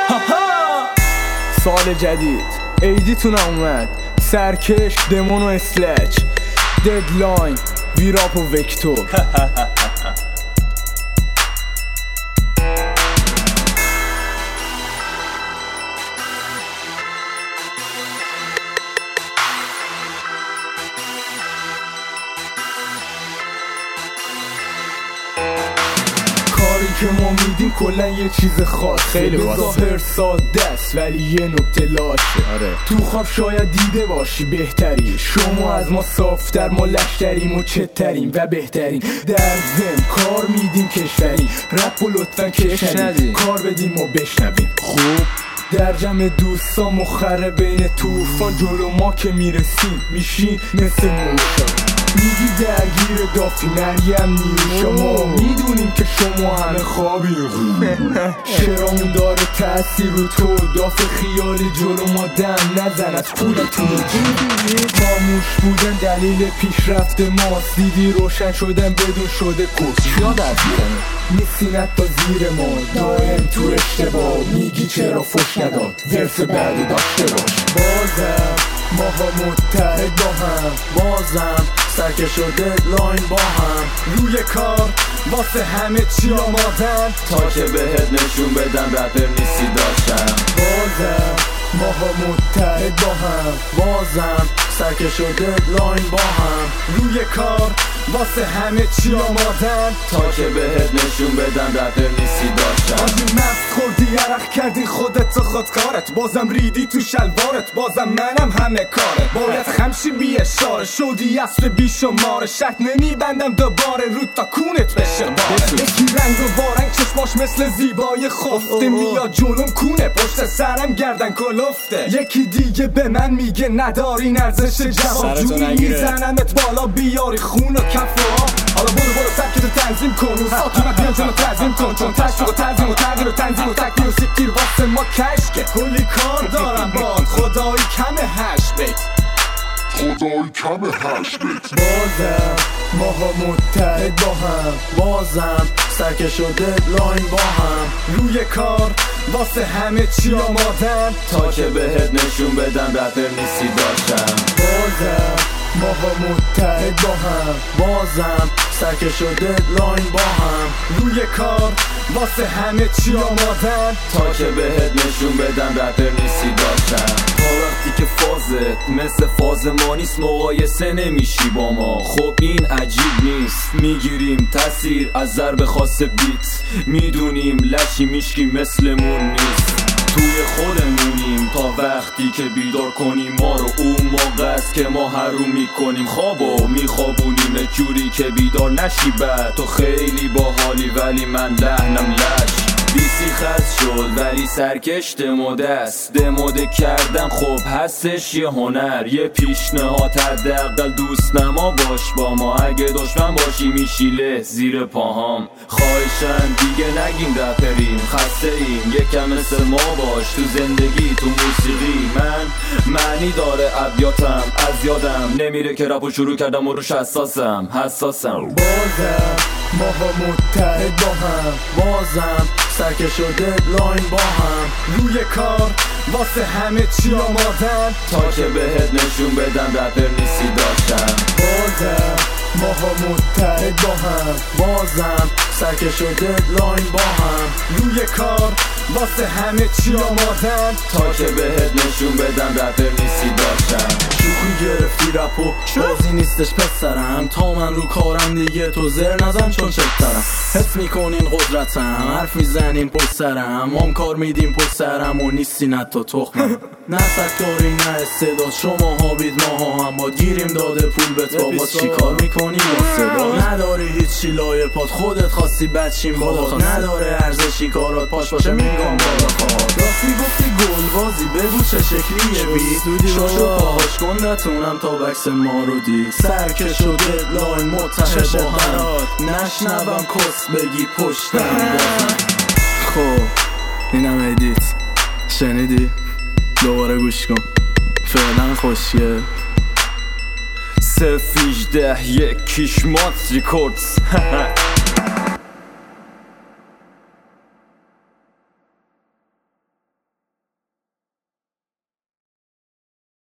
سال جدید عیدیتون اومد. سرکش، دمون و اسلچ، ددلاین، ویراپ و وکتور. کاری که ما میدیم کلن یه چیز خاص، خیلی ظاهر ساده است ولی یه نکته لاشه. تو خواب شاید دیده باشی بهتری، شما از ما صافتر، ما لشکریم و چتریم و بهترین. در ضمن کار میدیم کشوری، رپ و لطفا کش ندیم، کار بدیم و بشنویم. خوب در جمع دوستا مخره بین توفان، جلو ما که میرسیم میشین مثل موشا. میگی درگیر دافی مریم نیو، شما میدونیم که شما همه خوابی خوب. شرامون داره تأثیر رو تو، داف خیالی جلو ما دم نزن از پولتون. خاموش بودن دلیل پیشرفت ماست، دیدی روشن شدن بدون شده کس. یاد از میسینت تا زیر ما، دایم تو اشتباه میگی چرا فش نداد، ورس بعدی داشته باش. بازم ماها متحد با هم، بازم سرکش و ددلاین با هم، روی کار واسه همه چی آمادن، تا که بهت نشون بدم رپر نیستی داشتم. بازم ماها متحد با هم، بازم سرکش و ددلاین با هم، روی کار واسه همه چی آمادن، تا که بهت نشون بدم رپر نیستی داشتم. آجی مست خوردی عرق کردی خودت و خودکارت، بازم ریدی تو شلوارت، بازم منم همه کاره. باید خمشی بی اشاره شدی اصل بی شماره، شرط نمیبندم دوباره رود تا کونت بشه باره. یکی رنگ و بارنگ چشماش مثل زیبای خفته، میاد جلوم کونه پشت سرم گردن کلفته. یکی دیگه به من میگه نداری ارزش جواب جویی، میزنمت بالا بیاری خون و کفا. حالا برو سبکتو تنظیم کن، روزاتونت بیان جلو تنظیم کن، چون تشویق و تنظیم و تغییر و تنظیم و تکبیر و سیکتیر واسه ما کشکه. کلی کار دارم باد خدایی کم 8 بیت، خدایی کم 8 بیت. بازم ماها متحد با هم، بازم سرکش و ددلاین با هم، روی کار واسه همه چی آمادن، تا که بهت نشون بدم رپر نیستی داشتم. بازم ماها متحد با هم، بازم سرکش و ددلاین با هم، روی کار واسه همه چی آمادن، تا که بهت نشون بدم رپر نیستی داشتم. تا وقتی که فازت مثل فاز ما نیست، مقایسه نمیشی با ما. خب این عجیب نیست، میگیریم تاثیر از ضرب خاص بیت، میدونیم لشی میشکی مثلمون نیست. توی خودمونیم تا وقتی که بیدار کنیم ما رو، اون موقع است که ما حروم میکنیم خوابو میخوابونیم جوری که بیدار نشی. بعد تو خیلی باحالی ولی من لحنم لش، بیسی خست شد ولی سرکش دموده است. دموده کردن خب هستش یه هنر، یه پیشنهاد حداقل دوست نما باش با ما، اگه دشمن باشی میشیله زیر پاهام. خواهشن دیگه نگیم رپریم، خسته ایم یکم مثل ما باش تو زندگی تو موسیقی. من معنی داره ابیاتم از یادم نمیره که رپو شروع کردم و روش حساسم. بازم ماها متحد با هم، بازم سرکش و ددلاین با هم، روی کار واسه همه چی آمادن، تا که بهت نشون بدم رپر نیستی داشتم. بازم ماها متحد با هم، بازم سرکش و ددلاین با هم، روی کار واسه همه چی آمادن، تا که بهت نشون بدم رپر نیستی داشتم. شوخی گرفتی رپو بازی نیستش پسرم، تا من رو کارم دیگه تو زر نزن چون چترم. حس میکنین قدرتم، حرف میزنین پشت سرم، مام کار میدیم پشت سرم و نیستی نتا تخمم. نه سکتاری نه استعداد، شما ها بید ماها هم باد، گیریم داده پول به تو باز چی کار میکنی با صدا. نداری هیچی لایه پاد، خودت خواستی بچیم خودت نداره ارزشی کارات، پاش باشه میگم بالا خواد. راستی گفتی گلبازی بگو چه شکلیه بیت، شاشو پاهاش کندتونم تا بکس ما رو دید. سرکش و ددلاین متحد با هم، نشنوم کس بگی پشتم. خب اینم ادیت شنیدی؟ دوباره گوش کن فعلا خوشیه. 018 1 مات ریکوردز